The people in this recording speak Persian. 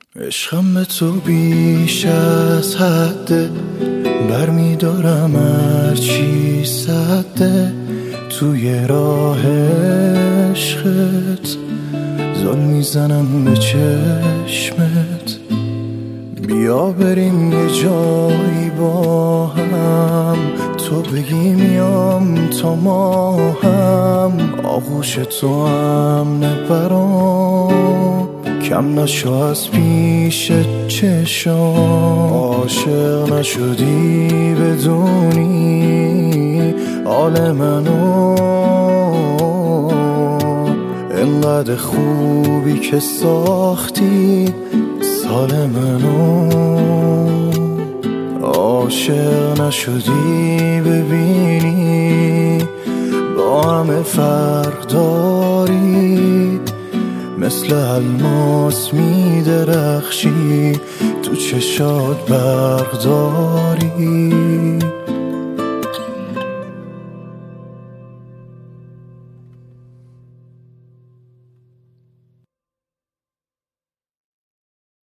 عشقم به تو بیش از حده، برمیدارم هرچی سده. توی راه عشقت زل میزنم به چشمت. بیا بریم یه جایی با هم، تو بگی میام تا ما هم. آغوش تو هم نبرام، کم نشو از پیش چشام. عاشق نشدی بدونی حال منو، انقدر خوبی که ساختی سال منو. عاشق نشدی ببینی با همه فرق داری، مثل الماس میدرخشی تو چشات برق داری.